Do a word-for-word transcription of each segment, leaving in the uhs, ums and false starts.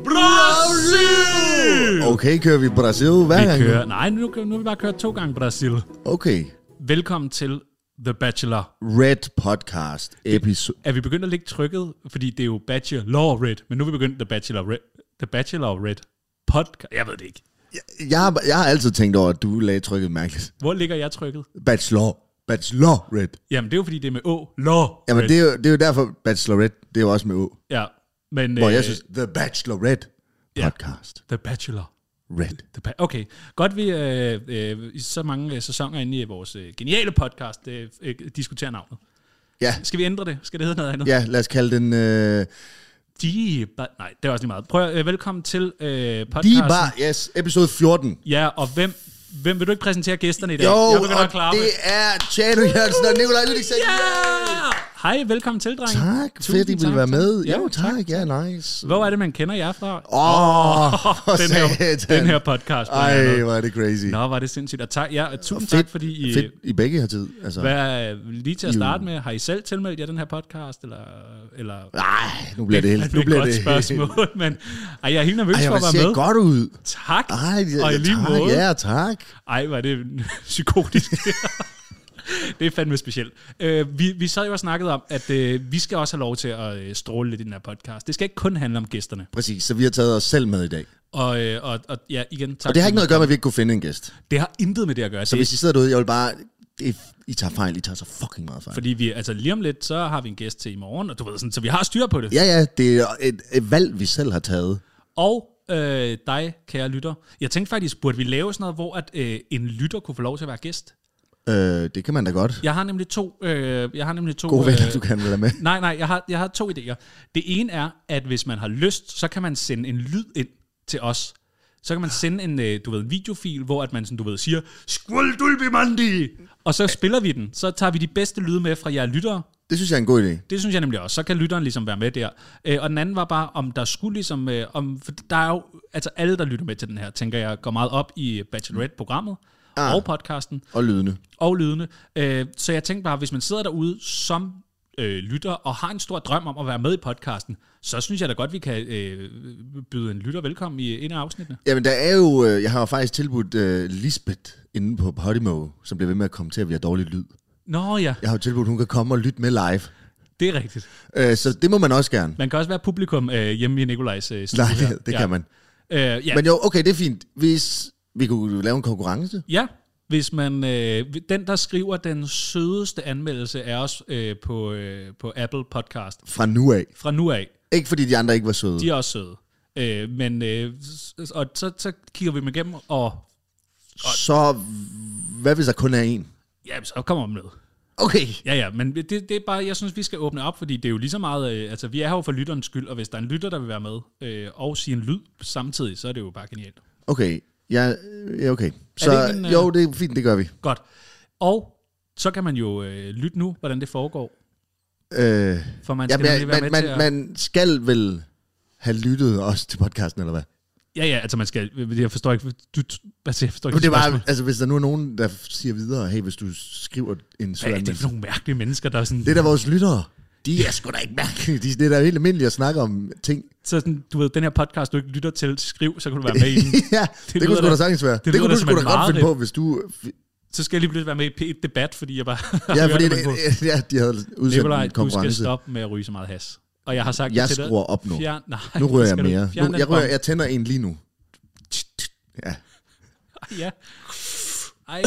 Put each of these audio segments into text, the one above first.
Brasil! Okay, kører vi Brasil hver vi gang? kører, nej, nu, nu har vi bare kørt to gange Brasil. Okay. Velkommen til The Bachelor. Red podcast episode. Er vi begyndt at lægge trykket? Fordi det er jo Bachelor Red, men nu er vi begyndt The Bachelor Red. The Bachelor Red podcast. Jeg ved det ikke. Jeg, jeg, har, jeg har altid tænkt over, at du lagde trykket mærkeligt. Hvor ligger jeg trykket? Bachelor. Bachelor Red. Jamen, det er jo fordi, det er med Å. Law. Jamen, det er, jo, det er jo derfor Bachelorette, det er jo også med Å. Ja, men... Hvor øh, jeg synes, The Bachelorette podcast. The Bachelor. Red. The ba- okay, godt vi øh, øh, i så mange øh, sæsoner inde i vores øh, geniale podcast øh, øh, diskuterer navnet. Ja. Skal vi ændre det? Skal det hedde noget andet? Ja, lad os kalde den... Øh, De ba- Nej, det er også lige meget. Prøv øh, velkommen til øh, podcasten. De Bar, yes, episode fjorten. Ja, og hvem, hvem vil du ikke præsentere gæsterne i dag? Jo, Jeg begynder og at klappe. det er Tjano Jørgensen og Nikolaj Lydiksen. Ja! Hej, velkommen til, dreng. Tak, Tusind fedt, I vil tak, være med. tak. Jo, tak, ja, nice. Hvor er det, man kender jer fra? Åh, oh, den, her, den her podcast. Ej, hvor er det crazy. Nå, var det sindssygt. Og tak, ja, tusind fedt, tak, fordi I... Fedt, I begge har tid. Altså. Hvad, lige til at starte med, har I selv tilmeldt jer den her podcast, eller... eller Nej, nu bliver det helt... Nu det bliver er et det godt spørgsmål, men ej, jeg er helt nervøs ej, for at være ser med. godt ud. Tak, Ej, ja, og i lige tak, måde. Ja, tak. Ej, hvor er det psykotisk. Det er fandme specielt. Uh, vi, vi sad jo og snakkede om, at uh, vi skal også have lov til at uh, stråle lidt i den her podcast. Det skal ikke kun handle om gæsterne. Præcis, så vi har taget os selv med i dag. Og, uh, og, og ja, igen, tak. Og det har ikke noget at gøre med, at vi ikke kunne finde en gæst. Det har intet med det at gøre. Så det, hvis I sidder derude, jeg vil bare... Det, I tager fejl, I tager så fucking meget fejl. fordi vi, altså lige om lidt, så har vi en gæst til i morgen, og du ved sådan, så vi har styr på det. Ja, ja, det er et, et valg, vi selv har taget. Og øh, dig, kære lytter. Jeg tænkte faktisk, burde vi lave sådan noget, hvor at, øh, en lytter kunne få lov til at være gæst? Øh, det kan man da godt. Jeg har nemlig to... Øh, jeg har nemlig to Gode venner, øh, du kan være med. Nej, nej, jeg har, jeg har to idéer. Det ene er, at hvis man har lyst, så kan man sende en lyd ind til os. Så kan man sende en, øh, du ved, en videofil, hvor at man sådan, du ved, siger, Skål, dulbi mandi! Og så spiller vi den. Så tager vi de bedste lyde med fra jer lyttere. Det synes jeg er en god idé. Det synes jeg nemlig også. Så kan lytteren ligesom være med der. Øh, og den anden var bare, om der skulle ligesom... Øh, om, for der er jo... Altså alle, der lytter med til den her, tænker jeg, går meget op i Bachelorette-programmet ah, og podcasten. Og lydende. Og lydende. Øh, så jeg tænkte bare, hvis man sidder derude som øh, lytter og har en stor drøm om at være med i podcasten, så synes jeg da godt, vi kan øh, byde en lytter velkommen i en af afsnittene. Jamen, der er jo... Øh, jeg har jo faktisk tilbudt øh, Lisbeth inde på Podimo, som bliver ved med at kommentere, at vi har dårlig lyd. Nå ja. Jeg har jo tilbudt, at hun kan komme og lytte med live. Det er rigtigt. Øh, så det må man også gerne. Man kan også være publikum øh, hjemme i Nikolajs øh, studie. Nej, det, det ja. kan man. Øh, ja. Men jo, okay, det er fint. Hvis vi kunne lave en konkurrence. Ja, hvis man... Øh, den, der skriver den sødeste anmeldelse af os øh, på, øh, på Apple Podcast. Fra nu af. Fra nu af. Ikke fordi de andre ikke var søde. De er også søde. Øh, men øh, og så, så kigger vi dem igennem, og... og så hvad hvis der kun er en? ja, så kommer man med. Okay. Ja, ja, men det, det er bare, jeg synes, vi skal åbne op, fordi det er jo lige så meget, øh, altså vi er her jo for lytterens skyld, og hvis der er en lytter, der vil være med, øh, og sige en lyd samtidig, så er det jo bare genialt. Okay, ja, ja okay. Så det en, øh... jo, det er fint, det gør vi. Godt. Og så kan man jo øh, lytte nu, hvordan det foregår. Øh, For man skal ja, nemlig være man, med man, til at... man skal vel have lyttet også til podcasten, eller hvad? Ja, ja, altså man skal... Jeg forstår ikke... Du, altså, jeg forstår ikke det er bare, altså, hvis der nu er nogen, der siger videre, hey, hvis du skriver en sød hvad er det for nogle mærkelige mennesker, der er sådan... Det er da vores lyttere. De er sgu da ikke mærkelige. De, det er da helt almindeligt at snakke om ting. Så sådan, du ved, den her podcast, du ikke lytter til, skriv, så kan du være med i den. ja, det, det kunne sgu da sagtens være. Det, det kunne du sgu da godt finde på, hvis du... Så skal jeg lige pludselig være med i et debat, fordi jeg bare... ja, fordi det, ja, de havde udsendt Nikolaj, en konkurrence. du skal stoppe med at ryge så meget has. Og jeg har sagt jeg det til dig. skruer op nu. Fjern, nej, nu ryger jeg mere. Nu, jeg, ryger, jeg... jeg tænder en lige nu. Ja. Ja. Ej.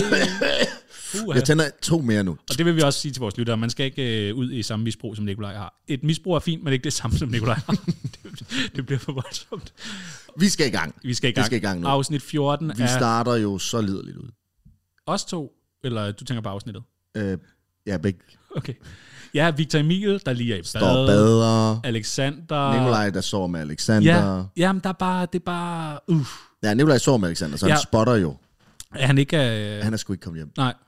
Uh, jeg tænder to mere nu. Og det vil vi også sige til vores lyttere. Man skal ikke øh, ud i samme misbrug, som Nikolaj har. Et misbrug er fint, men ikke det samme, som Nikolaj har. det, det bliver for voldsomt. Vi skal i gang. Vi skal i gang. Vi skal i gang nu. Afsnit fjorten Vi er... starter jo så liderligt ud. Os to? Eller du tænker på afsnittet? Øh, ja, begge. Okay. Ja, Victor Emil, der lige er i Står bader. Alexander. Nikolaj, der sover med Alexander. Ja, jamen, der er bare... Det er bare... Uh. Ja, Nikolaj sover med Alexander, så ja. Han spotter jo. Er han ikke... Uh... Han er sgu ikke kommet hjem. Nej.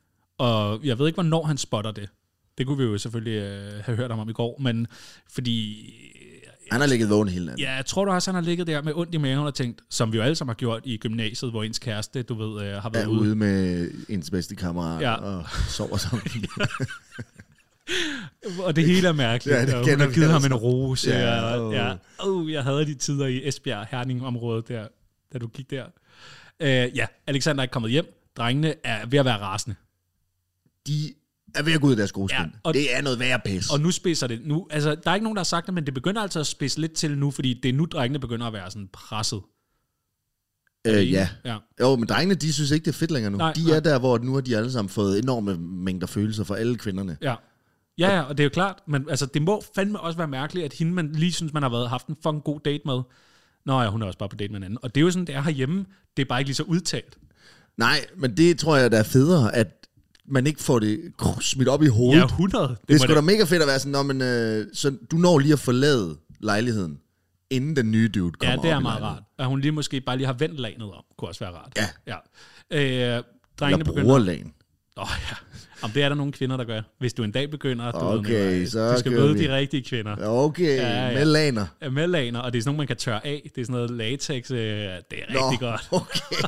Og jeg ved ikke, hvornår han spotter det. Det kunne vi jo selvfølgelig uh, have hørt om i går, men fordi... Han har ligget vågen hele natten. Ja, jeg tror du også, han har ligget der med ondt i maven og tænkt, som vi jo alle sammen har gjort i gymnasiet, hvor ens kæreste, du ved, uh, har været er ude. ude med ens bedste kammerat ja. og sover sammen. Og det hele er mærkeligt. Ja, det og hun har vi givet ham altså. en rose. Ja, og, åh. ja. Oh, jeg havde de tider i Esbjerg-Herning-området, der, da du gik der. Uh, ja, Alexander er ikke kommet hjem. Drengene er ved at være rasende. De er ved at gå ud af deres gode Ja, skin. og- Det er noget værre pis. Og nu spidser det. Nu, altså, der er ikke nogen, der har sagt det, men det begynder altså at spidse lidt til nu, fordi det er nu, drengene begynder at være sådan presset. øh, ja. ja. Jo, men drengene, de synes ikke, det er fedt længere nu. Nej, de nej. er der, hvor nu har de alle sammen fået enorme mængder følelser for alle kvinderne. Ja. Ja, ja, og det er jo klart, men altså, det må fandme også være mærkeligt, at hende, man lige synes, man har været, haft en fucking god date med. Nå ja, hun er også bare på date med en anden. Og det er jo sådan, det er herhjemme. Det er bare ikke lige så udtalt. Nej, men det tror jeg, der er federe, at man ikke får det smidt op i hovedet. Ja, hundrede. Det, det er må sgu da mega fedt at være sådan, Nå, men, øh, så du når lige at forlade lejligheden, inden den nye dude kommer Ja, det er op i meget lejligheden. rart. At hun lige måske bare lige har vendt lagnet om, kunne også være rart. Ja. ja. Øh, drengene Eller begynder... brugerlagen. Åh oh, ja. Om det er der nogle kvinder, der gør. Hvis du en dag begynder, du, Okay, ved, så du skal kører møde vi. de rigtige kvinder. Okay, Ja, ja. med laner. Ja, med lagner, og det er sådan nogle, man kan tørre af. Det er sådan noget latex. Øh, det er rigtig Nå, godt. okay.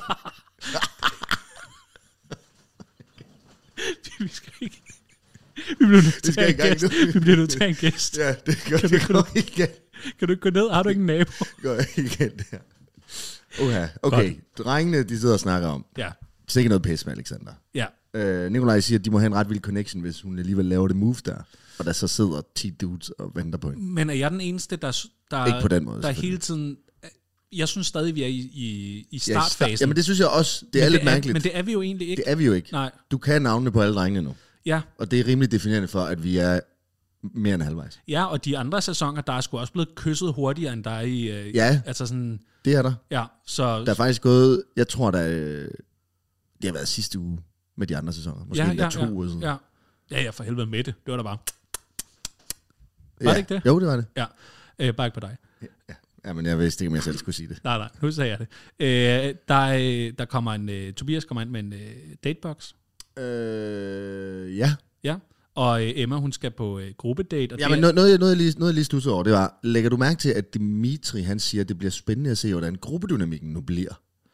Vi skal ikke... Vi bliver nødt til skal at i have en gang gæst. nu. Vi bliver nødt til at have en gæst. Ja, det gør Kan det du- går igen. Kan du ikke gå ned? Har du ikke en nabo? Går igen der. Uha. Okay, drengene, de sidder og snakker om. Ja. Sikkert noget pis med Alexander. Ja. Øh, Nikolaj siger, at de må have en ret vild connection, hvis hun alligevel laver det move der. Og der så sidder ti dudes og venter på hende. Men er jeg den eneste, der, der, Ikke på den måde, der selvfølgelig. hele tiden... Jeg synes stadig, vi er i, i, i Ja, startfasen. Jamen det synes jeg også, det er men lidt det mærkeligt. Men det er vi jo egentlig ikke. Det er vi jo ikke. Nej. Du kan navnene på alle drengene nu. Ja. Og det er rimelig definerende for, at vi er mere end halvvejs. Ja, og de andre sæsoner, der er sgu også blevet kysset hurtigere, end der er i... Øh, Ja. Altså sådan... Det er der. Ja, så... Der er faktisk gået, jeg tror, der øh, det har været sidste uge med de andre sæsoner. Måske ja, endda ja, to ja, uger siden. ja. Ja, ja, for helvede med det. Det var der bare... Var Ja. det ikke det? Jo, det var det. Ja. Øh, bare ikke på dig. Ja. Ja, men jeg vidste ikke, om jeg selv skulle sige det. Nej, nej, nu sagde jeg det. Øh, der, er- der kommer en... Øh, Tobias kommer ind med en øh, datebox. Øh, ja. Ja. Og øh, Emma, hun skal på øh, gruppedate. Og Ja, det men er- noget, noget, jeg- noget, jeg lige, noget, jeg lige studsede over, det var, lægger du mærke til, at Dimitri, han siger, at det bliver spændende at se, hvordan gruppedynamikken nu bliver?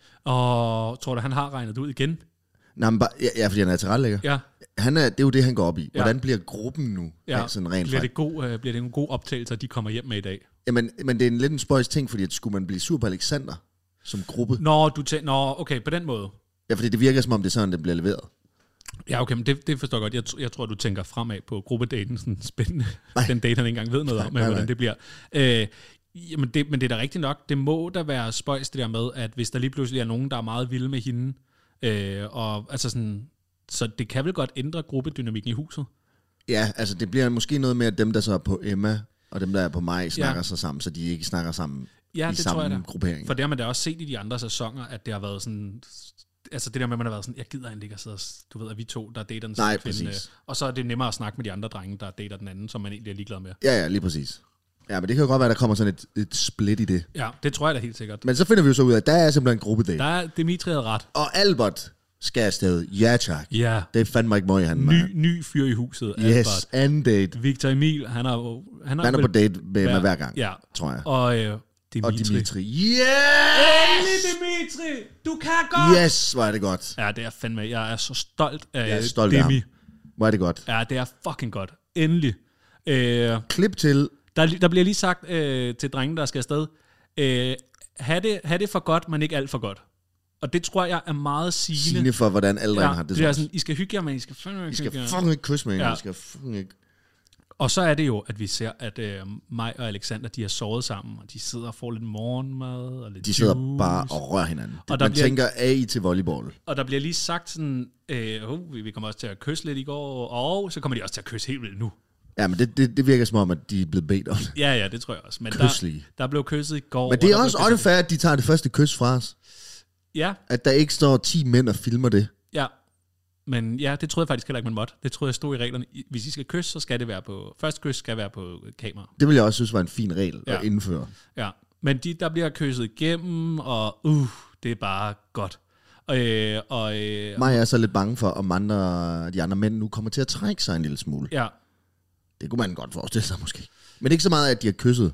Og tror du, han har regnet det ud igen? Nej, men bare, ja, ja, fordi han er tilrettelægger. Ja. Han er, det er jo det, han går op i. Ja. Hvordan bliver gruppen nu? Ja. Ja, sådan rent Bliver faktisk. det, god, øh, bliver det en god optagelse, at de kommer hjem med i dag? Jamen, men det er en lidt en spøjs ting, fordi at skulle man blive sur på Alexander som gruppe? Nå, du tæ- Nå, okay, på den måde. Ja, fordi det virker som om, det er sådan, det bliver leveret. Ja, okay, men det, det forstår jeg godt. Jeg, tr- jeg tror, du tænker fremad på gruppedaten, sådan spændende. Nej. Den date, han ikke engang ved noget om, Nej, men nej. hvordan det bliver. Øh, jamen det, men det er da rigtigt nok. Det må da være spøjs det der med, at hvis der lige pludselig er nogen, der er meget vilde med hende, øh, og altså sådan, så det kan vel godt ændre gruppedynamikken i huset? Ja, altså det bliver måske noget med, at dem, der så er på Emma, og dem, der er på mig, snakker Ja. sig sammen, så de ikke snakker sammen Ja, i det samme tror jeg da. gruppering. For det har man da også set i de andre sæsoner, at det har været sådan... Altså det der med, at man har været sådan, jeg gider egentlig ikke at sidde og... Du ved, at vi to, der dater den Nej, samme kvinde. præcis. Og så er det nemmere at snakke med de andre drenge, der dater den anden, som man egentlig er ligeglad med. Ja, ja, lige præcis. Ja, men det kan jo godt være, at der kommer sådan et, et split i det. Ja, det tror jeg da helt sikkert. Men så finder vi jo så ud af, at der er simpelthen en gruppedate. Der er Dimitri havde ret. Og Albert skal afsted. Ja, tak. Ja, Det er fandme ikke møg, han ny, er. ny fyr i huset. Yes, Albert. anden date. Victor Emil, han er jo... Han Han er på date med Emma hver gang, Ja, tror jeg. og øh, Dimitri. Og Dimitri. Endelig, Yes! Dimitri! Du kan godt! Yes, hvor er det godt. Ja, det er fandme... Jeg er så stolt af Jeg er stolt af Demi. ham. Hvor er det godt. Ja, det er fucking godt. Endelig. Øh, Klip til. der, er li- der bliver lige sagt øh, til drengen, der skal afsted, øh, ha, det, ha' det for godt, men ikke alt for godt. Og det tror jeg er meget sigende. Signe for, hvordan alle Ja, har det. det er sådan, I skal hygge jer, men I skal fandme I ikke skal hygge jer. fucking ikke kysse med hende. Ja. I skal fucking ikke... Og så er det jo, at vi ser, at øh, mig og Alexander, de har sovet sammen, og de sidder og får lidt morgenmad og lidt De sidder juice. bare og rører hinanden. Og der Man bliver- tænker A I til volleyball. Og der bliver lige sagt sådan, øh, oh, vi kommer også til at kysse lidt i går, og så kommer de også til at kysse helt vildt nu. Ja, men det, det, det virker som om, at de er blevet bedt om det. Ja, ja, det tror jeg også. Men Kyslige. der, der blev kysset i går. Men det er og der også blev kysset- unfair, at de tager det første kys fra os. Ja, At der ikke står ti mænd og filmer det. ja. Men ja, det troede jeg faktisk heller ikke, man måtte. Det troede jeg stod i reglerne. Hvis I skal kysse, så skal det være på... Første kys skal være på kamera. Det vil jeg også synes var en fin regel Ja. at indføre. Ja. Men de, der bliver kysset igennem, og uh, det er bare godt. Øh, og, øh, Mig er så lidt bange for, om andre, de andre mænd nu kommer til at trække sig en lille smule. ja, Det kunne man godt forestille sig måske. Men ikke så meget, at de har kysset.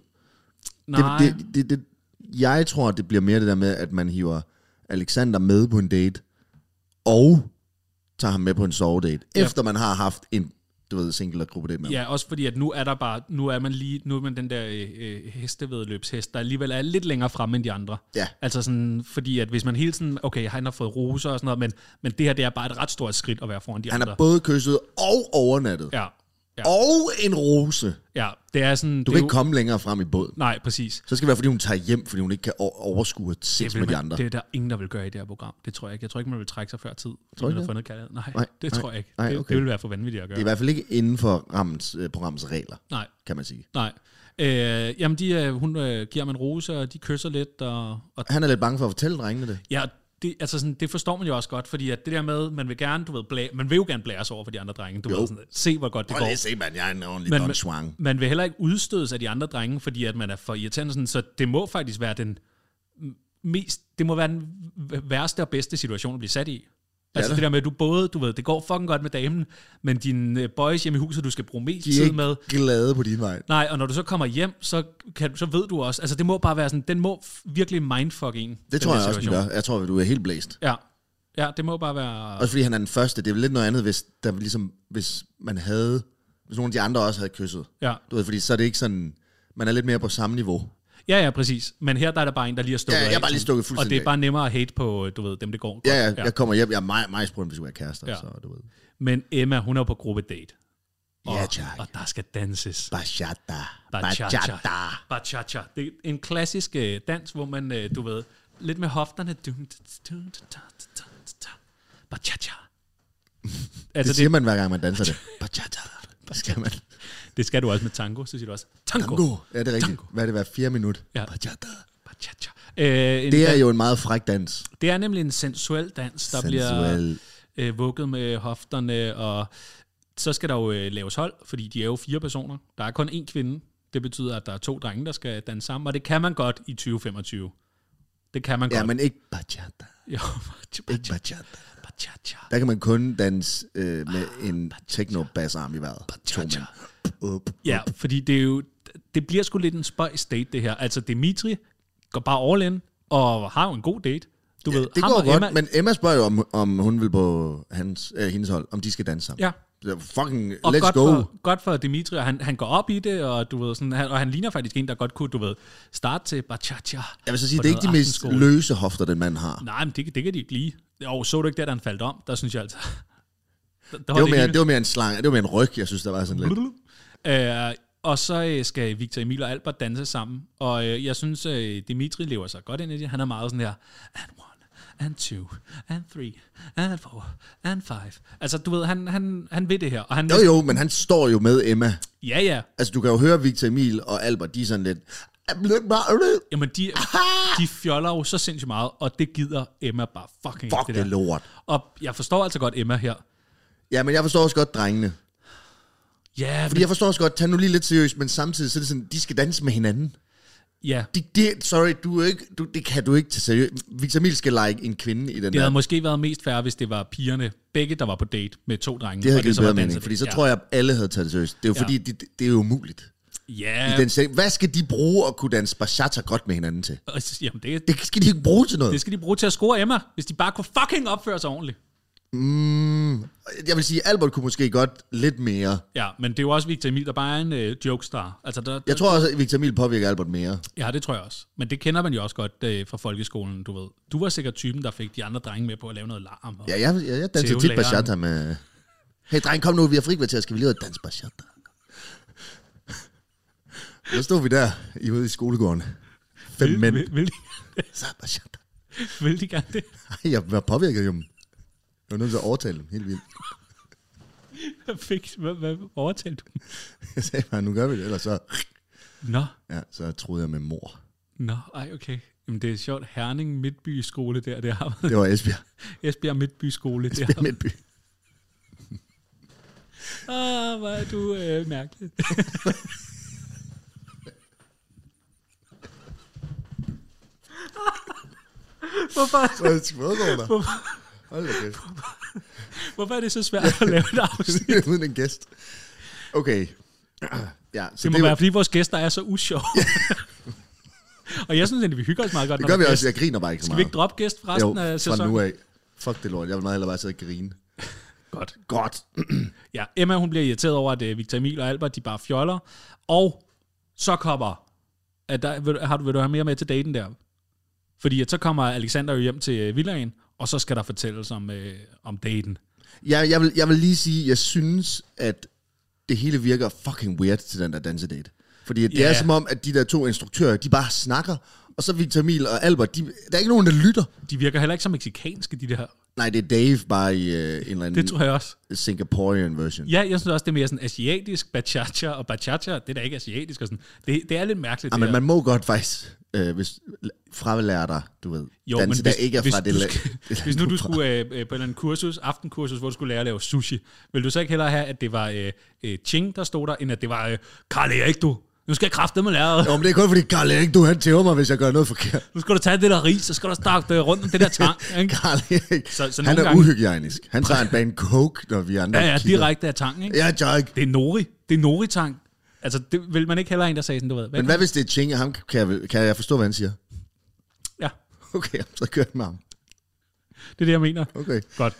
nej. Det, det, det, det, jeg tror, det bliver mere det der med, at man hiver Alexander med på en date, og tager ham med på en sovedate, Ja. efter man har haft en du ved, single og gruppe det med. Ja, også fordi, at nu er der bare, nu er man lige, nu er man den der øh, hestevedløbshest, der alligevel er lidt længere fremme end de andre. Ja. Altså sådan, fordi at hvis man hele tiden, okay, han har fået roser og sådan noget, men, men det her, det er bare et ret stort skridt at være foran de Han andre. er både kysset og overnattet. Ja. Ja. Og en rose. Ja, det er sådan... Du kan ikke komme længere frem i båd. Nej, præcis. Så skal det være, fordi hun tager hjem, fordi hun ikke kan overskue at sex med de andre. Det er der ingen, der vil gøre i det her program. Det tror jeg ikke. Jeg tror ikke, man vil trække sig før tid. Tror du det? Fundet kærlighed. Nej, nej, det nej, tror jeg ikke. Nej, det, okay. det vil være for vanvittigt at gøre. Det er i hvert fald ikke inden for rammens, øh, programmets regler, nej. kan man sige. Nej. Øh, jamen, de, øh, hun øh, giver ham en rose, og de kysser lidt. Og, og Han er lidt bange for at fortælle drengene det. Ja, det, altså sådan, det forstår man jo også godt, fordi at det der med, man vil gerne, du ved, blæ, man vil jo gerne blære sig over for de andre drenge. Du Jo. ved, sådan, se, hvor godt det Prøv går. lige at se, man. Jeg er en ordentlig Men- Don Juan. Man vil heller ikke udstødes af de andre drenge, fordi at man er for irriterende. Sådan, så det må faktisk være den mest, det må være den værste og bedste situation at blive sat i. Altså det. det der med, at du både, du ved, det går fucking godt med damen, men dine boys hjemme i huset, du skal bruge mest De er tid ikke med. glade på din vej. Nej, og når du så kommer hjem, så, kan, så ved du også, altså det må bare være sådan, den må virkelig mindfuck en. Det den tror der jeg også, den situation. gør. Jeg tror, du er helt blæst. Ja. Ja, det må bare være... Også fordi han er den første. Det er vel lidt noget andet, hvis, der ligesom, hvis man havde... Hvis nogle af de andre også havde kysset. Ja. Du ved, fordi så er det ikke sådan... Man er lidt mere på samme niveau. Ja, ja, præcis. Men her der er der bare en, der lige har stukket Ja, jeg er af, bare lige stukket Og fuldstændig det er af. bare nemmere at hate på, du ved, dem det går godt. Ja, ja, jeg kommer hjem. Jeg er meget, meget spurgt, hvis vi er kærester. Ja. Så, du ved. Men Emma, hun er jo på gruppedate. Og, Ja, tak. og der skal danses. Bachata. Bachata. Bachata. Bachata. Det er en klassisk øh, dans, hvor man, øh, du ved, lidt med hofterne. Bachata. Det siger man hver gang, man danser det. Bachata. Det skal man. Det skal du også med tango, så siger du også tango. Tango. Ja, det er rigtigt. Tango. Hvad er det, hver fire minut? Ja. Bachata. Bachata. Øh, en Det er dan- jo en meget fræk dans. det er nemlig en sensuel dans, der bliver Sensuel. øh, vugget med hofterne, og så skal der jo øh, laves hold, fordi de er jo fire personer. Der er kun én kvinde. Det betyder, at der er to drenge, der skal danse sammen, og det kan man godt i tyve femogtyve. Det kan man Ja, godt. men ikke bachata. Jo, Ikke bachata. bachata. Bachata. Der kan man kun danse øh, med en techno-bassarm i vejret. To Bachata. mænd. Up. Ja, fordi det er jo, det bliver sgu lidt en spøjs date, det her. Altså, Dimitri går bare all in, og har jo en god date. Du ved, Det ham går og godt, Emma, men Emma spørger jo, om, om hun vil på hans, øh, hendes hold, om de skal danse sammen. Ja, Så fucking, og let's godt go. for, godt for Dimitri, og han, han går op i det, og du ved, sådan, han, og han ligner faktisk en, der godt kunne, du ved, starte til bachata. Jeg vil så sige, på det er ikke de noget mest aftenskole. løse hofter, den mand har. Nej, men det, det kan de ikke lide. Jo, så du ikke det, da han faldt om? Der synes jeg altså... Der, der Det var, mere, hele- det var mere en slang, det var mere en ryg, jeg synes, der var sådan lidt. Øh, og så øh, skal Victor Emil og Albert danse sammen. Og øh, jeg synes, øh, Dimitri lever sig godt ind i det. Han er meget sådan her, and one, and two, and three, and four, and five. Altså, du ved, han, han, han ved det her. Og han Jo jo, men han står jo med Emma. Ja, ja. Altså, du kan jo høre Victor Emil og Albert, de er sådan lidt... Jamen, de, de fjoller jo så sindssygt meget, og det gider Emma bare fucking Fuck ikke, det der. lort. Og jeg forstår altså godt Emma her. Ja, men jeg forstår også godt drengene. Ja, Fordi jeg forstår også godt, tag nu lige lidt seriøst, men samtidig så er det sådan, de skal danse med hinanden. ja. De, de, sorry, du er ikke, du, det kan du ikke tage seriøst. Victor Emil skal like en kvinde i den Det der. havde måske været mest fair, hvis det var pigerne, begge, der var på date med to drenge. Det havde og givet så var bedre danset. mening, fordi så ja. tror jeg, at alle havde taget det seriøst. Det er jo Ja. fordi, det, det er jo umuligt. Ja, I den sag, hvad skal de bruge at kunne danse bachata godt med hinanden til? og- jamen det, Det skal de ikke bruge til noget. det skal de bruge til at score Emma, hvis de bare kunne fucking opføre sig ordentligt. Mm, jeg vil sige, Albert kunne måske godt lidt mere. Ja, men det er jo også Victor Emil, der bare er en øh, jokestar. Altså, der, der, Jeg tror også, at Victor Emil påvirker Albert mere. Ja, det tror jeg også. Men det kender man jo også godt øh, fra folkeskolen, du ved. Du var sikkert typen, der fik de andre drenge med på at lave noget larm. Og... Ja, jeg, jeg, jeg danser tit Tævelæreren. bachata med... Hey, dreng, kom nu, vi har frikvarter, skal vi lige danse bachata? Så stod vi der i ude i skolegården. Fem vil, mænd. Vil, vil, de, Så bachata. vil de gerne det? Ej, jeg var påvirket jo. Jeg var nødt til at overtale dem, helt vildt. Hvad fik, hvad, hvad overtalte du? Jeg sagde bare, nu gør vi det, ellers så... Nå, Ja, så troede jeg med mor. nå, ej, okay. Jamen, det er sjovt. Herning Midtby skole der, det har været. Det var Esbjerg. Esbjerg Midtby skole, det Esbjerg har Midtby. Ah, hvor er du øh, mærkelig. Hvorfor, Hvad foregår der? hvorfor, Hold da kæft. hvorfor er det så svært at lave et afsnit? Uden en gæst. Okay. Ja, så Det må det, være, fordi vores gæster er så usjove. Og jeg synes egentlig, vi hygger os meget godt. det når gør vi der er også. gæst. Jeg griner bare ikke så Skal meget. vi ikke droppe gæst for resten jo, af fra sæsonen? nu af. Fuck det lort. Jeg vil meget hellere bare sidde og grine. Godt. Godt. Ja, Emma, hun bliver irriteret over, at uh, Victor Emil og Albert, de bare fjoller. Og så kommer... At der, vil, har du, vil du have mere med til daten der? Fordi at så kommer Alexander jo hjem til uh, villaen, og så skal der fortælles om, uh, om daten. Ja, jeg, vil, jeg vil lige sige, jeg synes, at det hele virker fucking weird til den der dansedate. Fordi det Ja. er som om, at de der to instruktører, de bare snakker, og så Victor Emil og Albert, de, der er ikke nogen, der lytter. De virker heller ikke så mexikanske, de der. Nej, det er Dave bare i uh, en eller anden Det tror jeg også. Singaporean version. Ja, jeg synes også, det er mere sådan asiatisk, bachata og bachata, det er da ikke asiatisk og sådan. Det, det er lidt mærkeligt. Ja, det men her. man må godt faktisk, øh, hvis fralærer dig, du ved, Jo, danse, men der hvis, ikke er hvis, fra det du land. skal, hvis nu du skulle øh, øh, på en eller anden kursus, aftenkursus, hvor du skulle lære at lave sushi, vil du så ikke hellere have, at det var øh, øh, Ching, der stod der, end at det var øh, Karl Erik, du. Nu skal jeg kraftedeme lære det. Jo, men det er kun fordi, Karl Erik, du han tæver mig, hvis jeg gør noget forkert. Nu skal du tage det der ris, så skal du starte det rundt om det der tang. Ikke? Karl Erik, Så- så han nogle er gange- uhygienisk. Han tager en bane coke, når vi andre Ja, ja, kigger. direkte af tang, ikke? Ja, Jack. Det er nori. Det er nori-tang. Altså, det vil man ikke heller have en, der sagde sådan, du ved. Men hvad hvis det er Ching, ham kan jeg, vel- kan jeg forstå, hvad han siger? Ja, Okay, så gør jeg med ham. det er det, jeg mener. Okay. Godt.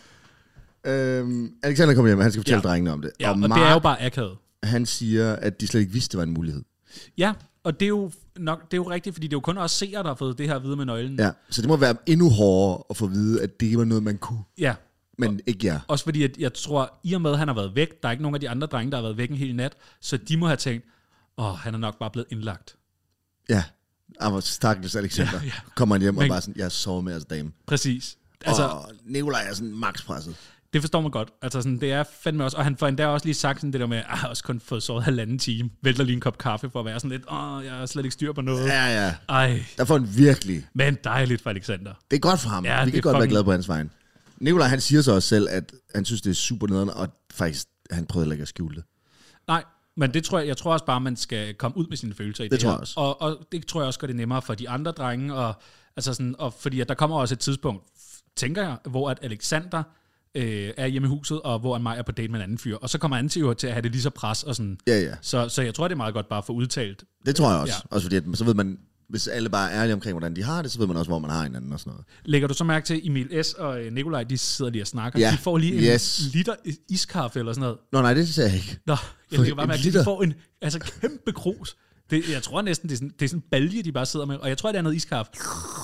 Øhm, Alexander kommer hjem, og han skal fortælle Ja. drengene om det. Ja, og, og og Mark, det er jo bare akavet. han siger, at de slet ikke vidste, det var en mulighed. Ja, og det er jo nok, det er jo rigtigt, fordi det er jo kun også seere, der har fået det her at vide med nøglen. Ja, så det må være endnu hårdere at få at vide, at det ikke var noget, man kunne. Ja. Men ikke jer. Også fordi, at jeg tror, i og med, at han har været væk, der er ikke nogen af de andre drenge, der har været væk en hel nat, så de må have tænkt, åh, han er nok bare blevet indlagt. Ja, aber stakkels Alexander. Ja, ja. Kommer han hjem Men- og bare sådan, jeg sover med jeres dame. Præcis. Altså, Altså, og Nikolaj er sådan makspresset. det forstår man godt. Altså, sådan, det er fandme også, og han får endda også lige sagt sådan det der med, at jeg har også kun fået sovet halvanden time, vælter lige en kop kaffe for at være sådan lidt, åh, jeg har slet ikke styr på noget. Ja, ja. Ej, Der får han virkelig. men dejligt for Alexander. Det er godt for ham. Ja, Ja, vi det kan er godt være fucking- glade på hans vejen. Nikolaj, han siger så også selv, at han synes, det er super nederen, og faktisk, han prøvede heller ikke at skjule det. Nej, men det tror jeg, jeg tror også bare, man skal komme ud med sine følelser i det, Det tror her. jeg også. Og, og det tror jeg også gør det nemmere for de andre drenge. Og, altså sådan, og fordi at der kommer også et tidspunkt, tænker jeg, hvor at Alexander øh, er hjemme i huset, og hvor en Maj er på date med en anden fyr. Og så kommer han til, jo til at have det lige så pres. Og sådan. Ja, ja. Så, så jeg tror, det er meget godt bare at få udtalt. Det tror jeg også. Ja. Ja. Også fordi, at, så ved man, hvis alle bare er ærlige omkring, hvordan de har det, så ved man også, hvor man har hinanden og sådan noget. Lægger du så mærke til, Emil S. og øh, Nikolaj, de sidder lige og snakker. Ja. De får lige en Yes. liter iskaffe eller sådan noget. Nå, nej, det siger jeg ikke. Nå, jeg For lægger bare en mærke til, at liter? de får en altså, kæmpe krus. Det, jeg tror næsten, det er, sådan, det er sådan en balje, de bare sidder med. Og jeg tror, det er noget iskaffe.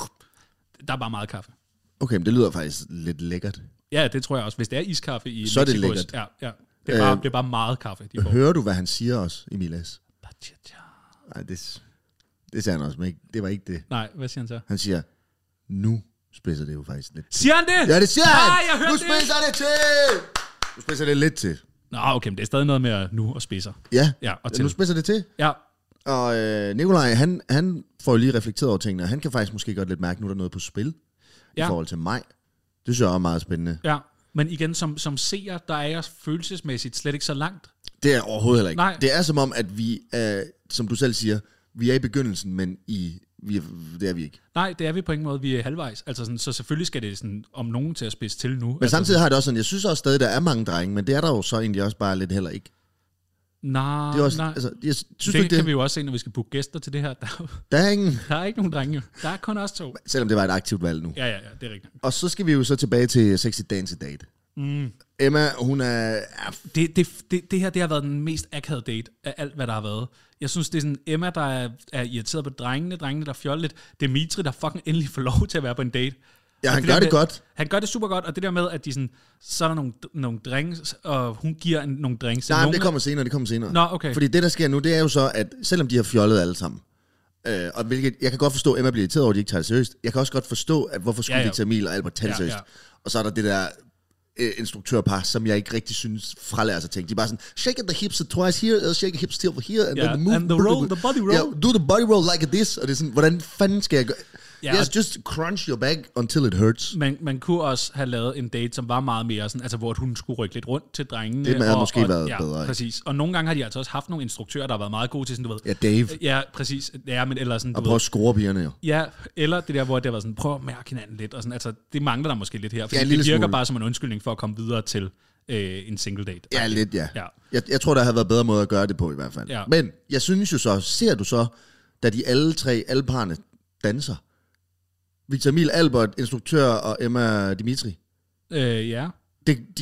Der er bare meget kaffe. Okay, men det lyder faktisk lidt lækkert. Ja, det tror jeg også. Hvis det er iskaffe i Så er det Mexico, lækkert. Ja, ja. Det er, bare, Øh, det er bare meget kaffe, de får. Hører du, hvad han siger også, Emil S? Bachata. Nej, det, det sagde han også, men ikke, det var ikke det. Nej, hvad siger han så? Han siger, nu spidser det jo faktisk lidt. Siger han det? Ja, det siger Nej, han! jeg hørte Nu det. spidser det til! Nu spidser det lidt til. Nå, okay, men det er stadig noget med at nu og spidser. Ja, Ja, og nu til. spidser det til. Ja, Og øh, Nikolaj, han, han får jo lige reflekteret over tingene, og han kan faktisk måske godt lidt mærke, nu er der noget på spil Ja. i forhold til mig. Det synes jeg også er meget spændende. ja. Men igen, som, som seer, der er jeg følelsesmæssigt slet ikke så langt. Det er overhovedet heller ikke. Nej. Det er som om, at vi er, som du selv siger, vi er i begyndelsen, men i, vi er, det er vi ikke. Nej, det er vi på ingen måde. Vi er halvvejs. Altså sådan, så selvfølgelig skal det sådan, om nogen til at spidse til nu. Men altså samtidig har jeg det også sådan, jeg synes også stadig, der er mange drenge, men det er der jo så egentlig også bare lidt heller ikke. Nej, Det er også, nej. altså, jeg synes det du ikke kan det? vi jo også se, når vi skal booke gæster til det her. Der, er jo- Der er ingen, der er ikke nogen drenge. Der er kun os to. selvom det var et aktivt valg nu. Ja, ja, ja, det er rigtigt. Og så skal vi jo så tilbage til Sexy Dance Date. Mm. Emma, hun er... er Det, det, det, det her, det har været den mest akavede date af alt, hvad der har været. Jeg synes, det er sådan Emma, der er, er irriteret på drengene, drengene, der fjoller lidt. Dimitri, der fucking endelig får lov til at være på en date. ja, Og han det gør der det med- godt. Han gør det super godt, og det der med, at de sådan, så er der nogle, nogle drinks, og hun giver en, nogle drinks til Nej, men nogle det kommer senere, det kommer senere. Nå, okay. Fordi det, der sker nu, det er jo så, at selvom de har fjollet alle sammen, øh, og hvilket, jeg kan godt forstå, at Emma bliver irriteret over, at de ikke tager det seriøst. Jeg kan også godt forstå, at hvorfor skulle Ja, ja. Victor Emil og Albert tage det Ja, seriøst. ja. Og så er der det der øh, instruktørpar, som jeg ikke rigtig synes fralærer sig ting. De er bare sådan, shake the hips twice here, shake the hips still over here, and Ja, then the move. and the roll, the body roll. Yeah, do the body roll like this. Og det er sådan, hvordan fanden skal jeg gøre? Ja, Yes, just crunch your bag until it hurts. Man, man kunne også have lavet en date, som var meget mere sådan, altså hvor hun skulle rykke lidt rundt til drengene. Det havde og, måske og, været ja, bedre, ikke? præcis. Og nogle gange har de altså også haft nogle instruktører, der har været meget gode til sådan, du ved. Ja, Dave. Ja, præcis. Ja, men eller sådan, Og du prøve ved, at score pigerne jo. ja, eller det der, hvor det har været sådan, prøv at mærke hinanden lidt. Og sådan, altså, det mangler der måske lidt her, fordi Ja, en det lille virker smule. bare som en undskyldning for at komme videre til øh, en single date. Ja, lidt, ja. Ja. Jeg, jeg tror, der havde været bedre måde at gøre det på, i hvert fald. Ja. Men jeg synes jo så, ser du så, da de alle tre, alle parerne danser, Victor Emil, Albert, instruktør og Emma Dimitri, Øh, ja. det, de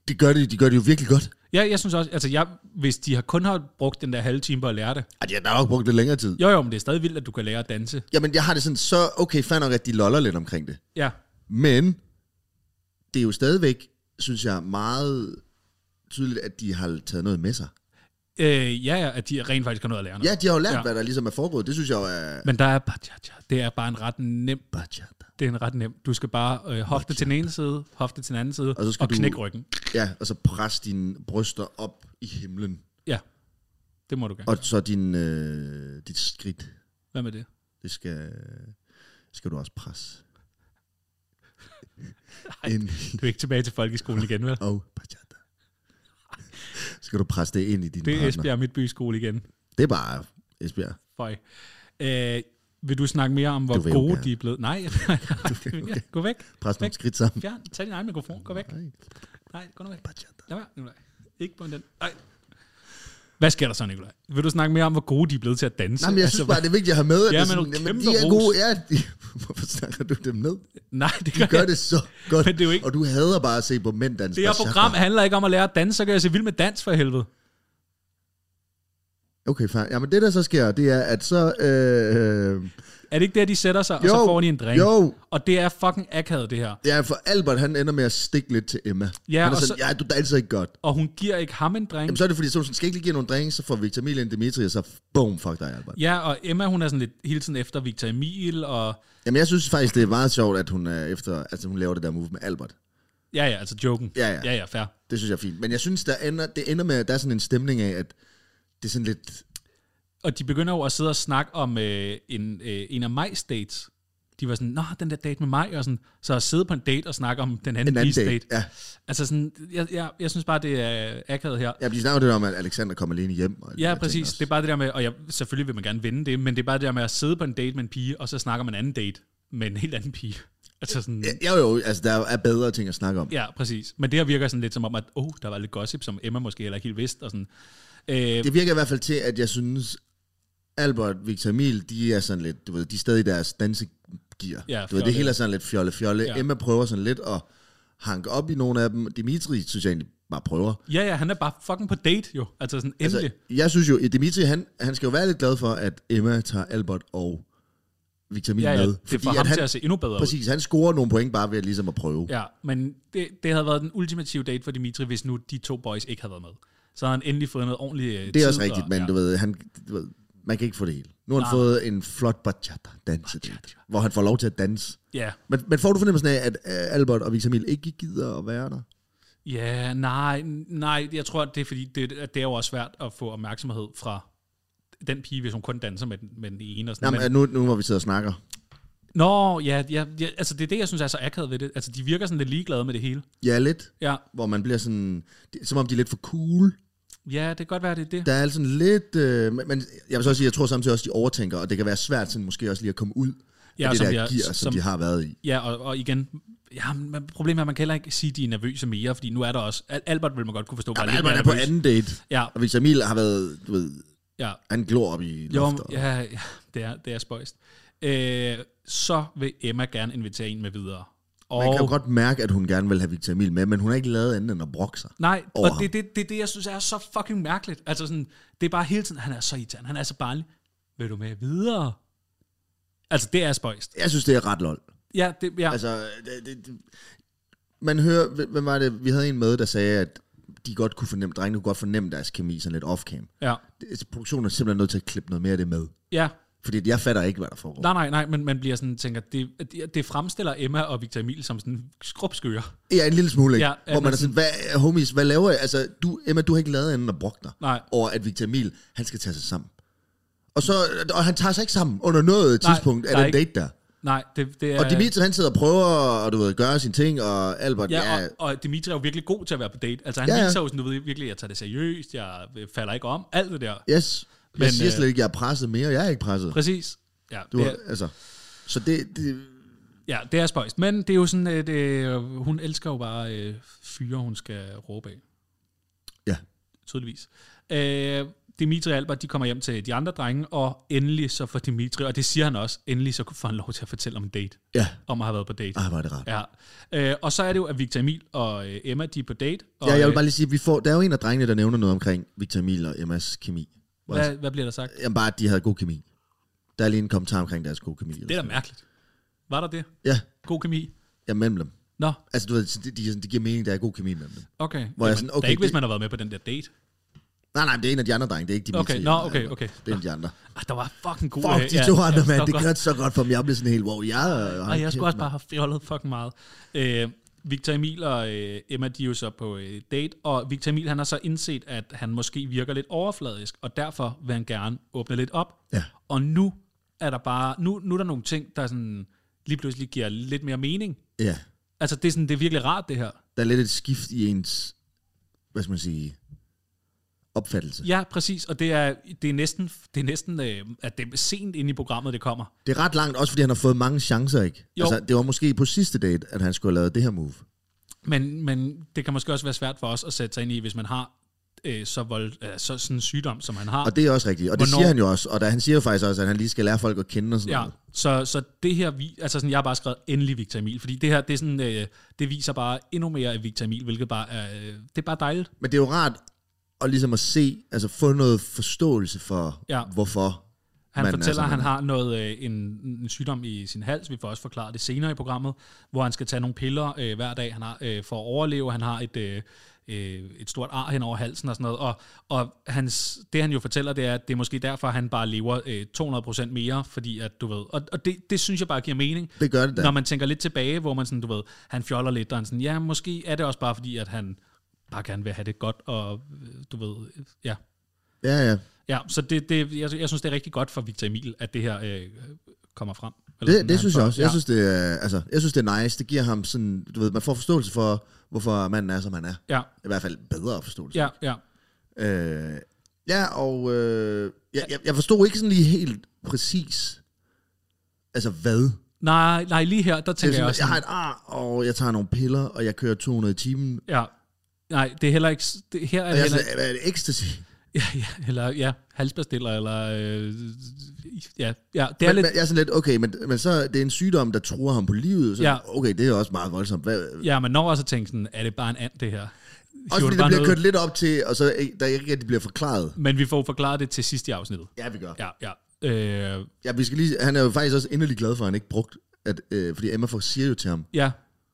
De gør det, de gør det jo virkelig godt. Ja, jeg synes også, altså jeg, hvis de har kun har brugt den der halve time på at lære det. Ej, de har nok brugt det længere tid. Jo, jo, men det er stadig vildt, at du kan lære at danse. Jamen, jeg har det sådan, så okay, fair nok, at de loller lidt omkring det. Ja. Men det er jo stadigvæk, synes jeg, meget tydeligt, at de har taget noget med sig. Øh, ja, ja, at de rent faktisk har noget at lære noget. Ja, de har jo lært, ja. ja. hvad der ligesom er foregået. Det synes jeg jo er... Men der er bachata. Det er bare en ret nem... Bachata. Det er en ret nem. Du skal bare øh, hofte bachata. Til den ene side, hofte til den anden side, og, så skal og knække ryggen. Ja, og så pres dine bryster op i himlen. Ja, det må du gerne. Og så din, øh, dit skridt. Hvad med det? Det skal, skal du også presse. Ej, du er ikke tilbage til folkeskolen igen, vel? Og bachata. Skal du presse det ind i din Det er partner. Esbjerg Midtbyskole igen. Det er bare Esbjerg. Føj. Øh, vil du snakke mere om, hvor gode okay. de er blevet? Nej, okay. Gå væk. Pres nogle skridt sammen. Fjern, tag din egen mikrofon. Gå væk. Nej, Nej gå nu væk. bachata. Lad være, Nikolaj. Ikke på den. Nej. Hvad sker der så, Nikolaj? Vil du snakke mere om, hvor gode de er blevet til at danse? Nej, men jeg altså, synes bare, det er vigtigt at have med. At ja, det er men sådan, kæmpe jamen, de er ros. gode. Ja, de, hvorfor snakker du dem ned? Nej, det gør, de gør jeg. det så godt. Men det er jo ikke... Og du hader bare at se på mænd danse. Det her program handler ikke om at lære at danse, så kan jeg se vild med dans for helvede. Okay, fair. Jamen det der så sker, det er, at så... Øh, er det ikke der, de sætter sig, jo, og så får de en drink? Jo. Og det er fucking akavet, det her. Ja, for Albert, han ender med at stikke lidt til Emma. Ja, han er og sådan, så, ja, du danser ikke godt. Og hun giver ikke ham en drink. Jamen så er det fordi, så hun skal ikke lige give nogen drink, så får Victor Emil en Dimitri, og så boom, fuck dig, Albert. Ja, og Emma, hun er sådan lidt hele tiden efter Victor Emil, og... Jamen jeg synes faktisk, det er meget sjovt, at hun er efter, altså hun laver det der move med Albert. Ja, ja, altså joken. Ja, ja. Ja, ja, fair. Det synes jeg er fint. Men jeg synes, der ender, det ender med, at der er sådan en stemning af, at det er sådan lidt... Og de begynder jo at sidde og snakke om øh, en, øh, en af Majs dates. De var sådan, nå, den der date med mig, og sådan, så at sidde på en date og snakke om den anden, en anden date. date. Ja. Altså sådan, jeg, jeg, jeg synes bare, det er akavet her. Ja, de snakker det om, at Alexander kommer alene hjem. Og ja, præcis. Det er bare det der med, og jeg, selvfølgelig vil man gerne vinde det, men det er bare det der med at sidde på en date med en pige, og så snakker man en anden date med en helt anden pige. Altså sådan, ja, jo, jo, altså der er bedre ting at snakke om. Ja, præcis. Men det her virker sådan lidt som om, at oh, der var lidt gossip, som Emma måske heller ikke helt vidste. Og sådan. Øh, det virker i hvert fald til, at jeg synes, Albert, Victor Emil, de er sådan lidt, du ved, de er stadig i deres dansegear. Ja, du ved, det hele er sådan lidt fjolle-fjolle. Ja. Emma prøver sådan lidt at hanke op i nogle af dem. Dimitri, synes jeg egentlig, bare prøver. Ja, ja, han er bare fucking på date jo. Altså sådan endelig. Altså, jeg synes jo, Dimitri, han, han skal jo være lidt glad for, at Emma tager Albert og Victor Emil ja, ja, med. det får ham han, til at se endnu bedre præcis, ud. han scorer nogle point bare ved at ligesom at prøve. Ja, men det, det havde været den ultimative date for Dimitri, hvis nu de to boys ikke havde været med. Så havde han endelig fået noget ordentligt tid. Det er også rigtigt, og, men ja. du ved, han, du ved, man kan ikke få det hele. Nu har han Nej. fået en flot bachata danse, hvor han får lov til at danse. Ja. Men, men får du fornemmelsen af, at uh, Albert og Victor Emil ikke gider at være der? Ja, nej, nej, jeg tror, at det er fordi, det, det er jo også svært at få opmærksomhed fra den pige, hvis hun kun danser med den, med den ene. Og sådan. Jamen, men, nu, nu hvor vi sidder og snakker. Nå, ja, ja, ja, altså det er det, jeg synes er så akavet ved det. Altså de virker sådan lidt ligeglade med det hele. Ja, lidt. Ja. Hvor man bliver sådan, det, som om de er lidt for cool. Ja, det kan godt være, det er det. Der er sådan lidt, øh, men men jeg vil så også sige, jeg tror samtidig også, de overtænker, og det kan være svært sådan måske også lige at komme ud ja, af det der de har, gear, som, som de har været i. Ja, og, og igen, ja, men problemet er, at man kan heller ikke sige, at de er nervøse mere, fordi nu er der også, Albert vil man godt kunne forstå. Ja, Albert er på anden date, ja. og Victor Emil har været, du ved, ja. han glor op i loftet. Jo, ja, ja, det er, det er spøjst. Øh, så vil Emma gerne invitere en med videre. Og man kan jo godt mærke, at hun gerne vil have Victor Emil med, men hun har ikke lavet andet end at brokke sig. Nej, og det er det, det, det, jeg synes er så fucking mærkeligt. Altså sådan, det er bare hele tiden, han er så irriterende, han er så barnlig. Vil du med videre? Altså, det er spøjst. Jeg synes, det er ret lol. Ja, det, ja. Altså, det, det, det, man hører, hvem var det, vi havde en med, der sagde, at de godt kunne fornemme, drengene kunne godt fornemme deres kemi sådan lidt off-cam. Ja. Det, produktionen er simpelthen nødt til at klippe noget mere af det med. Ja. Fordi jeg fatter ikke, hvad der foregår. Nej, nej, nej, men man bliver sådan, tænker, det, det, det fremstiller Emma og Victor Emil som sådan skrubskøer. Ja, en lille smule, ikke? Ja, hvor man er sådan, hvad, homies, hvad laver jeg? Altså, du, Emma, du har ikke lavet andet at brokke dig nej. over, at Victor Emil, han skal tage sig sammen. Og, så, og han tager sig ikke sammen under noget nej, tidspunkt af den ikke. date der. Nej, det, det er... Og Dimitri, han sidder og prøver at du ved, gøre sine ting, og Albert... Ja, ja, og, og Dimitri er jo virkelig god til at være på date. Altså, han ja, ja. viser jo sådan, du ved virkelig, jeg tager det seriøst, jeg falder ikke om, alt det der. Yes, jeg men, siger slet ikke, jeg er presset mere, jeg er ikke presset. Præcis. Ja, du, det er, altså, så det, det... Ja, det er spøjst. Men det er jo sådan, at det, hun elsker jo bare øh, fyre, hun skal råbe af. Ja. Tydeligvis. Øh, Dimitri og Albert, de kommer hjem til de andre drenge, og endelig så får Dimitri, og det siger han også, endelig så får han lov til at fortælle om en date. Ja. Om at have været på date. Ah, var det rart. Ja. Øh, og så er det jo, at Victor Emil og øh, Emma, de er på date. Og, ja, jeg vil bare lige sige, at vi får, der er jo en af drengene, der nævner noget omkring Victor Emil og Emmas kemi. Hvad, hvad bliver der sagt? Jamen bare, at de havde god kemi. Der er lige en kommentar omkring deres god kemi. Det er da mærkeligt. Var der det? Ja. God kemi? Ja, mellem dem. Nå. Altså, du ved, det, de, de giver mening, der er god kemi mellem dem. Okay. Hvor jeg sådan, okay, det er ikke, det, hvis man har været med på den der date. Nej, nej, det er en af de andre drenge, det er ikke Dimitri. Okay, nå, okay, okay. Det er en af de andre. Ah, der var fucking god. Fuck, de to ja, andre, mand, det kørte så godt for mig. Jeg blev sådan helt, wow, jeg... Ej, jeg skulle også bare have fjollet fucking meget. Øh, Victor Emil og øh, Emma, de er jo så på øh, date, og Victor Emil, han har så indset, at han måske virker lidt overfladisk, og derfor vil han gerne åbne lidt op. Ja. Og nu er der bare, nu, nu er der nogle ting, der sådan lige pludselig giver lidt mere mening. Ja. Altså, det er, sådan, det er virkelig rart, det her. Der er lidt et skift i ens, hvad skal man sige, opfattelse. Ja, præcis, og det er, det er næsten, det er næsten øh, at det er sent inde i programmet, det kommer. Det er ret langt, også fordi han har fået mange chancer, ikke? Jo. Altså, det var måske på sidste date, at han skulle have lavet det her move. Men, men det kan måske også være svært for os at sætte sig ind i, hvis man har øh, så, vold, øh, så sådan en sygdom, som han har. Og det er også rigtigt, og det Hvornår? siger han jo også, og der, han siger jo faktisk også, at han lige skal lære folk at kende og sådan Ja, noget. så, så det her, vi, altså sådan, jeg har bare skrevet endelig Victor Emil, fordi det her, det, er sådan, øh, det viser bare endnu mere af Victor Emil, hvilket bare er, øh, det er bare dejligt. Men det er jo rart at ligesom at se, altså få noget forståelse for, Ja. hvorfor Han man fortæller, er, at han man har noget, øh, en, en sygdom i sin hals. Vi får også forklaret det senere i programmet, hvor han skal tage nogle piller øh, hver dag. Han har øh, for at overleve. Han har et, øh, øh, et stort ar hen over halsen og sådan noget. Og, og hans, det han jo fortæller, det er, at det er måske derfor, han bare lever øh, to hundrede procent mere, fordi at du ved. Og, og det, det synes jeg bare giver mening. Det gør det da. Når man tænker lidt tilbage, hvor man sådan, du ved, han fjoller lidt, og han sådan, ja, måske er det også bare fordi, at han bare gerne vil have det godt, og du ved, ja. Ja, ja. Ja, så det, det, jeg, jeg synes, det er rigtig godt for Victor Emil, at det her øh, kommer frem. Eller Det, sådan, det han synes får- jeg også. Jeg ja. synes, det er, altså, jeg synes, det er nice. Det giver ham sådan, du ved, man får forståelse for, hvorfor manden er, som han er. Ja, I hvert fald bedre forståelse. ja, ja. Øh, ja, og øh, jeg, jeg, jeg forstod ikke sådan lige helt præcis, altså hvad? Nej, nej, lige her, der Det er tænker jeg sådan, også jeg har sådan, et ar, og jeg tager nogle piller, og jeg kører to hundrede i timen. ja, nej, det er heller ikke, det, her er Og det jeg er heller sådan, hvad er det, ecstasy? ja, ja, eller, ja, halsbastiller, eller, øh, ja, ja, det er Men, lidt, men, jeg er sådan lidt, okay, men, men så det er en sygdom, der truer ham på livet. Så, Ja. okay, det er også meget voldsomt. Hvad, ja, men når også tænker sådan, er det bare en and, det her? også Hiver fordi du det bare bliver noget- kørt lidt op til, og så ikke- der ikke rigtig bliver forklaret. Men vi får forklaret det til sidst i afsnittet. Ja, vi gør. Ja, ja. Øh, Ja, vi skal lige, han er jo faktisk også endelig glad for, at han ikke brugt, at, øh, fordi Emma for siger jo til ham, ja,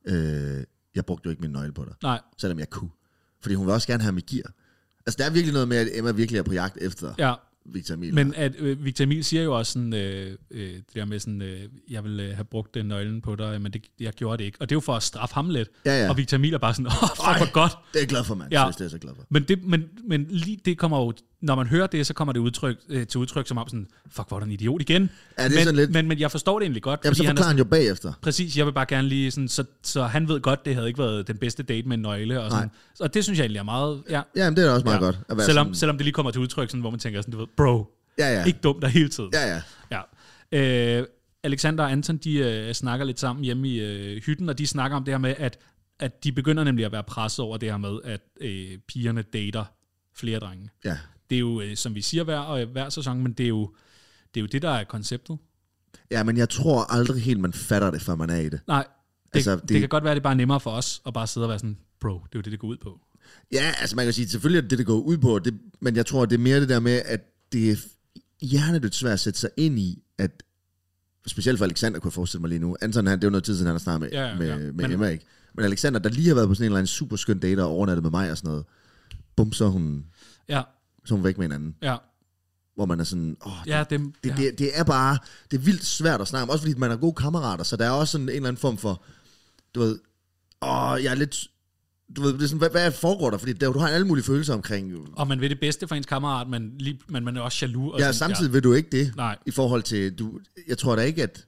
øh, jeg brugte jo ikke min nøgle på dig, nej, selvom jeg kunne. Fordi hun vil også gerne have med gear. Altså, der er virkelig noget med, at Emma virkelig er på jagt efter ja. Victor Emil. Men at øh, Victor Emil siger jo også sådan, øh, øh, det der med sådan, øh, jeg vil øh, have brugt den nøglen på dig, men det, jeg gjorde det ikke. Og det er jo for at straffe ham lidt. Ja, ja. Og Victor Emil er bare sådan, åh, fuck, Ej. hvor godt. Det er jeg glad for, mand. Ja. Jeg synes, det er jeg så glad for. Men, det, men, men lige det kommer jo, når man hører det, så kommer det udtryk, øh, til udtryk som om sådan, fuck, hvor er der en idiot igen. Ja, det er men, sådan lidt- men, men jeg forstår det egentlig godt. Jamen, så fordi han er forklarer han jo bagefter. præcis, jeg vil bare gerne lige sådan, så, så han ved godt, det havde ikke været den bedste date med en nøgle. Og, sådan. Og det synes jeg egentlig er meget, ja. Ja, men det er da også meget ja. godt. At være Selvom, sådan, selvom det lige kommer til udtryk, sådan, hvor man tænker sådan, du ved, bro, ja, ja. ikke dumt der hele tiden. Ja, ja. Ja. Øh, Alexander og Anton, de øh, snakker lidt sammen hjemme i øh, hytten, og de snakker om det her med, at, at de begynder nemlig at være presset over det her med, at øh, pigerne dater flere drenge. Ja. Det er jo, øh, som vi siger hver, øh, hver sæson, men det er, jo, det er jo det, der er konceptet. Ja, men jeg tror aldrig helt, man fatter det, før man er i det. Nej, det, Altså, altså, det, det- det kan godt være, at det er bare nemmere for os at bare sidde og være sådan, bro, det er jo det, det går ud på. Ja, altså man kan sige, selvfølgelig er det det, det går ud på, det, men jeg tror, det er mere det der med, at det er hjernedødt svært at sætte sig ind i, at specielt for Alexander, kunne jeg forestille mig lige nu. Anton, han, det er jo noget tid siden, han har snakket med, Ja, ja, med, ja. med Men- Emma, ikke? Men Alexander, der lige har været på sådan en eller anden super skøn date og overnattet med mig og sådan noget, bum, så er hun, Ja, så er hun væk med hinanden. ja, Hvor man er sådan, åh, det, ja, det, det, ja. det, det er bare, det er vildt svært at snakke om, også fordi man er gode kammerater, så der er også sådan en eller anden form for, du ved, åh, jeg er lidt, du ved, det er sådan, hvad, hvad foregår der? Fordi der, du har alle mulige følelser omkring, jo. Og man vil det bedste for ens kammerat, men, lige, men man er også jaloux. Og Ja, sådan, samtidig ja. vil du ikke det, Nej. i forhold til, du, jeg tror da ikke, at,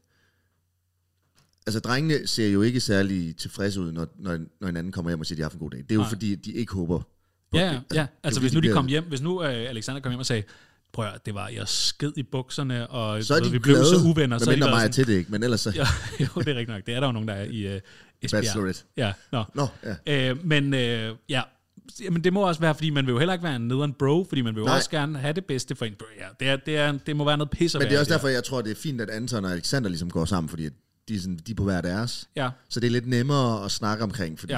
altså drengene ser jo ikke særlig tilfredse ud, når, når, når en anden kommer hjem og siger, at de har haft en god dag. Det er jo Nej. fordi, at de ikke håber. på Ja, det. ja, Altså, ja. det er Altså jo hvis fordi, nu de bliver- kom hjem, hvis nu øh, Alexander kom hjem og sagde, prøv at høre, det var, jeg sked i bukserne, og så er de vi blev glade, så uvenner. Så men er de mindre været mig er sådan, til det, ikke? Men ellers så, ja, jo, det er rigtigt nok. Det er der jo nogen, der er i øh, Esbjerg. Bachelorette. Ja, nå. Nå, ja. Øh, men øh, ja, jamen det må også være, fordi man vil jo heller ikke være en nederen bro, fordi man vil jo Nej. også gerne have det bedste for en bro. Ja, det, er, det, er, det må være noget pis at Men det er være også der. derfor, jeg tror, det er fint, at Anton og Alexander ligesom går sammen, fordi de er, sådan, de er på hver deres. Ja. Så det er lidt nemmere at snakke omkring, fordi Ja.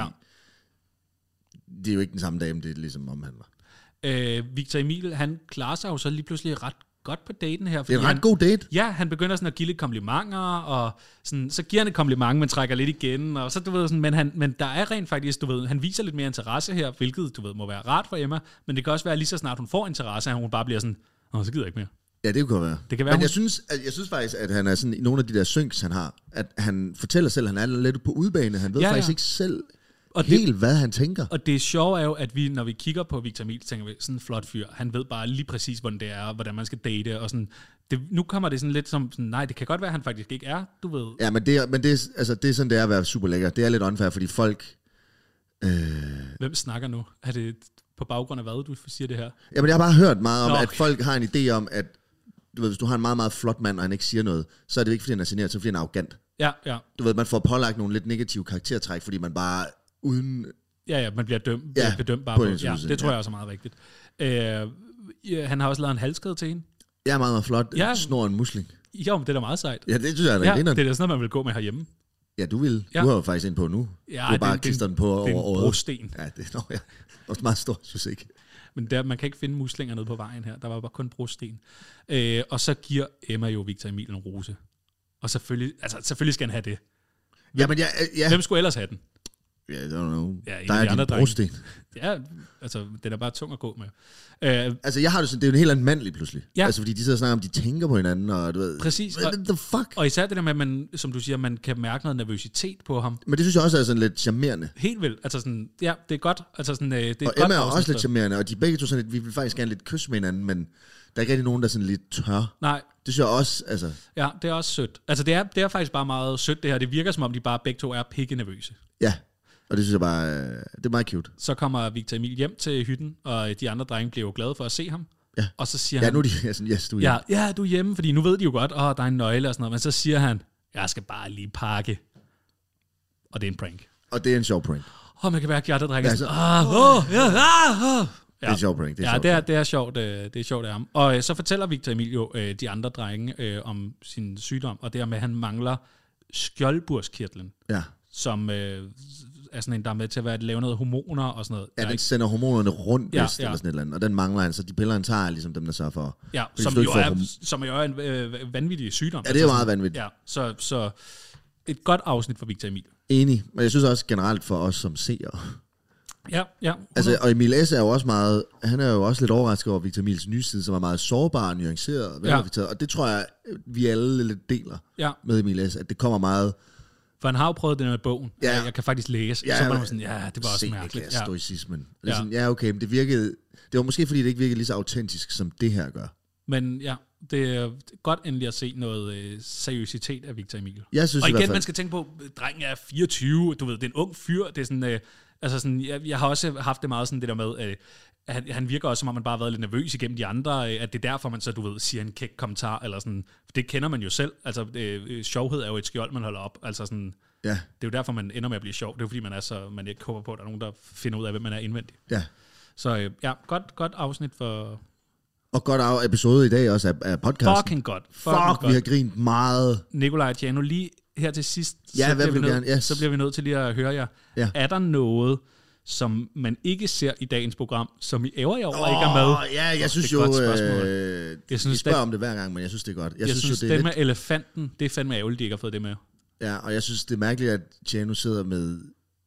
det er jo ikke den samme dame, det ligesom omhandler. Øh, Victor Emil, han klarer sig jo så lige pludselig ret godt på daten her. Det er en han, ret god date. Ja, han begynder sådan at give lidt komplimenter, og sådan, så giver han et kompliment, men trækker lidt igen, og så, du ved, sådan, men, han, men der er rent faktisk, du ved, han viser lidt mere interesse her, hvilket, du ved, må være rart for Emma, men det kan også være lige så snart hun får interesse, at hun bare bliver sådan, åh, så gider jeg ikke mere. Ja, det kunne være. Det kan være, Men hun... jeg synes, at, jeg synes faktisk, at han er sådan, i nogle af de der synks, han har, at han fortæller selv, at han er lidt på udbane. Han ved Ja, ja, faktisk ja. ikke selv Og helt, det, hvad han tænker. og det sjove er jo, at vi, når vi kigger på Victor Emil, tænker vi, sådan en flot fyr, han ved bare lige præcis, hvordan det er, og hvordan man skal date, og sådan, det, nu kommer det sådan lidt som, sådan, nej, det kan godt være, at han faktisk ikke er, du ved. Ja, men det er, men det er, altså, det er sådan, det er at være super lækker. Det er lidt unfair, fordi folk... Øh... Hvem snakker nu? Er det på baggrund af hvad, du siger det her? Jamen, jeg har bare hørt meget om, Nå, Nå, okay. at folk har en idé om, at du ved, hvis du har en meget, meget flot mand, og han ikke siger noget, så er det ikke, fordi han er generet, så er det, fordi han er arrogant. Ja, ja. Du ved, man får pålagt nogle lidt negative karaktertræk, fordi man bare uden... Ja, ja, man bliver dømt, Ja, bedømt bare på på. en Ja, institution, det tror ja. jeg også er meget rigtigt. Øh, ja, han har også lavet en halskæde til hende. Jeg er meget, meget flot. Ja. Ja. Snor en musling. Jo, men det er da meget sejt. Ja, det synes jeg er da Ja, ja, det er da sådan noget, man vil gå med herhjemme. Ja, du vil. Ja. Du har jo faktisk ind på nu. Ja, du har bare det- det- klistret den på Det er over en året. brosten. Ja, det er nå, ja. Også meget stort, synes jeg ikke. Men der, man kan ikke finde muslinger nede på vejen her. Der var bare kun brosten. Øh, og så giver Emma jo Victor Emil en rose. Og selvfølgelig, altså, selvfølgelig skal han have det. Ja, men ja, ja. Hvem skulle ellers have den? Ja, I don't know. Ja, en Der af de er andre din drenge. brosten. Ja, altså, den er bare tung at gå med. Øh, Altså, jeg har det sådan, det er jo en helt anden mand lige pludselig. Ja. Altså, fordi de sidder og snakker om, de tænker på hinanden, og du ved... Præcis, og- What the fuck? og især det der med, at man, som du siger, man kan mærke noget nervøsitet på ham. Men det synes jeg også er sådan lidt charmerende. Helt vildt. Altså sådan, ja, det er godt. Altså sådan, øh, det er Og et godt Emma er afsnit også lidt for- charmerende, og de er begge to sådan lidt, vi vil faktisk gerne lidt kysse med hinanden, men der er ikke rigtig nogen, der er sådan lidt tør. Nej, Det synes jeg også, altså... ja, det er også sødt. Altså det er, det er faktisk bare meget sødt det her. Det virker som om, de bare begge to er pikke nervøse. Ja, og det synes jeg bare, øh, det er meget cute. Så kommer Victor Emil hjem til hytten, og de andre drenge bliver jo glade for at se ham. Ja. Og så siger Ja, han, nu er de ja, sådan, yes, du er ja, ja, du er hjemme, fordi nu ved de jo godt, åh, der er en nøgle og sådan noget. Men så siger han, jeg skal bare lige pakke. Og det er en prank. Og det er en sjov prank. Og man kan mærke, at de andre drenge er Ja, sådan, så- ah, åh, ja, ah, ah. Det er en sjov prank. Det er Ja, sjovt. det er, det er sjovt, øh, det er sjovt af ham. Og øh, så fortæller Victor Emil jo øh, de andre drenge øh, om sin sygdom, og det er med, at han mangler skjoldburskirtlen, Ja. som øh, er sådan en, der er med til at være, lave noget hormoner og sådan noget. Ja, Jeg er den ikke- sender hormonerne rundt, Ja, vist, ja. eller sådan et eller andet. Og den mangler han, så de piller, han tager, er ligesom dem, der sørger for. ja, hvis som du ikke jo, får er, horm- som jo er en øh, vanvittig sygdom. Ja, det er jo sådan- meget vanvittigt. Ja, så, så et godt afsnit for Victor Emil. Enig. Men jeg synes også generelt for os som seere. Ja, ja. Altså, og Emil S. er jo også meget, han er jo også lidt overrasket over Victor Emils nye side, som er meget sårbar, nuanceret og velreflekteret. Og det tror jeg, vi alle lidt deler ja, med Emil S., at det kommer meget for han har jo prøvet det med bogen. Ja. Ja. Jeg kan faktisk læse. Ja, Ja, så var men- man sådan, ja, det var også mærkeligt. Ja. Ja. Stoicismen. Ja. Ja. Sådan, ja, okay, men det virkede, det var måske fordi, det ikke virkede lige så autentisk, som det her gør. Men ja, det er godt endelig at se noget øh, seriøsitet af Victor Emil. Jeg synes Og i hvert igen, fald, man skal tænke på, at drengen er fireogtyve, du ved, det er en ung fyr, det er sådan, øh, altså sådan, jeg, jeg har også haft det meget sådan det der med, øh, at han, han virker også, som om man bare har været lidt nervøs igennem de andre, øh, at det er derfor, man så, du ved, siger en kæk kommentar, eller sådan, det kender man jo selv, altså øh, sjovhed er jo et skjold, man holder op, altså sådan, ja, det er jo derfor, man ender med at blive sjov, det er jo fordi, man er så, man ikke håber på, at der er nogen, der finder ud af, hvem man er indvendigt. ja. Så øh, ja, godt, godt afsnit for, Og godt af episode i dag også af, af podcasten. fucking godt, Fuck, fucking vi har godt. grint meget. Nikolaj Tjano, lige her til sidst, Ja, så, hvad bliver vi vil du nødt, gerne? Yes. så bliver vi nødt til lige at høre jer. Ja. Er der noget, som man ikke ser i dagens program, som I ærger jer over oh, ikke er med? Åh, ja, jeg synes det er jo, et godt spørgsmål. øh, Jeg jeg synes, synes, spørger det- om det hver gang, men jeg synes, det er godt. Jeg, Jeg, jeg synes, synes, synes jo, det det er med elefanten, det er fandme ærgerligt, de ikke har fået det med. lidt, ja, og jeg synes, det er mærkeligt, at Tjano sidder med,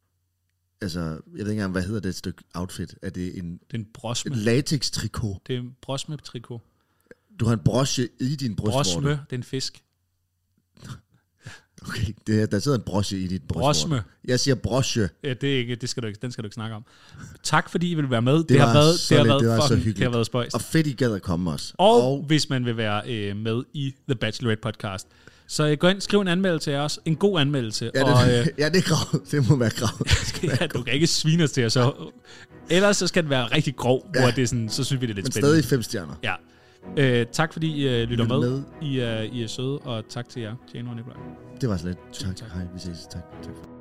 altså, jeg ved ikke engang, hvad hedder det stykke outfit? Er det en Det er en brosme. et latex-trikot? Det er en brosme-trikot. Du har en broche i din brystvorte. Brosme, det er en fisk. Okay, det er, der sidder en broche i dit brystvorte. Brosme. Jeg siger broche. Ja, det er ikke, det skal du ikke, den skal du ikke snakke om. Tak fordi I vil være med. Det, Det har var været, så det har lidt, været det var så fucking, hyggeligt. det har været spøjst. Og fedt, I gad at komme også. Og, og hvis man vil være øh, med i The Bachelorette podcast, så øh, gå ind, skriv en anmeldelse til os. En god anmeldelse. Ja, og, det, øh, ja, det er krav. Det må være krav. ja, du kan ikke svine os til os. Så. Ellers så skal det være rigtig grov, ja. Ja. hvor det er sådan, så synes vi, det er lidt Men spændende. stadig fem stjerner. Ja. Øh, tak fordi I øh, lytter Lyt med. med. I, er, I er søde, og tak til jer, Tjano og Nikolaj. Det var så lidt. Tusind Tak. tak. Hej, vi ses. Tak. tak.